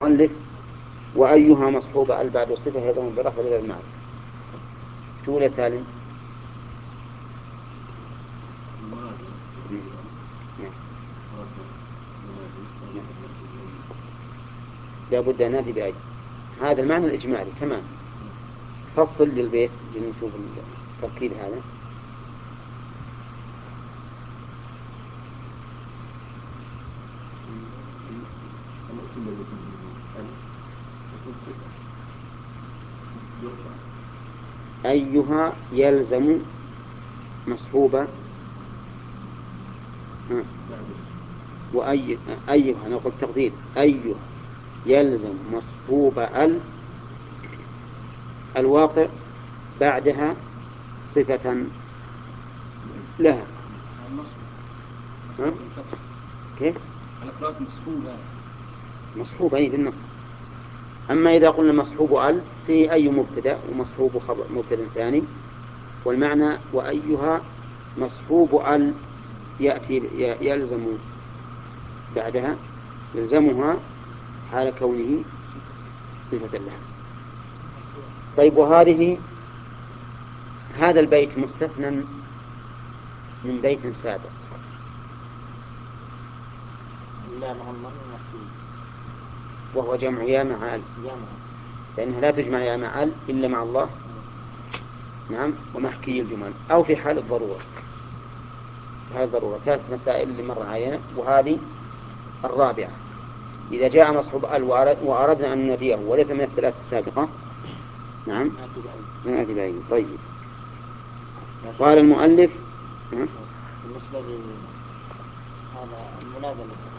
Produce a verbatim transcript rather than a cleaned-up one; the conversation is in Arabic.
المؤلف وأيها مصحوبة ال بعد الصفة يضم بالرفع إلى المعنى. شو يا سالم؟ لابد أن نأتي بأي هذا المعنى الإجمالي. تمام. فصل للبيت لنشوف التركيب هذا. أيها يلزم مصحوبة وأي أيها نقول تقدير أيها يلزم مصحوبة ال الواقع بعدها صفة لها. ها؟ كيف؟ مصحوبة أي بالنص. أما إذا قلنا مصحوب ال فيه أي مبتدأ ومصحوب خبر مبتدأ ثاني، والمعنى وأيها مصحوب ال يأتي يلزم بعدها يلزمها حال كونه صفة لها. طيب وهذه هذا البيت مستثنى من بيت سابق وهو جمع يا مع ال، لأنها لا تجمع يا مع ال إلا مع الله. نعم. ومحكي الجمل أو في حال الضرورة. في حال الضرورة ثلاث مسائل اللي مر علينا، وهذه الرابعة. إذا جاء مصحوب ال وأردنا أن نناديه وليس من الثلاث السابقة، نعم نأتي بأيه. طيب. قال المؤلف بالنسبة لهذا المنادى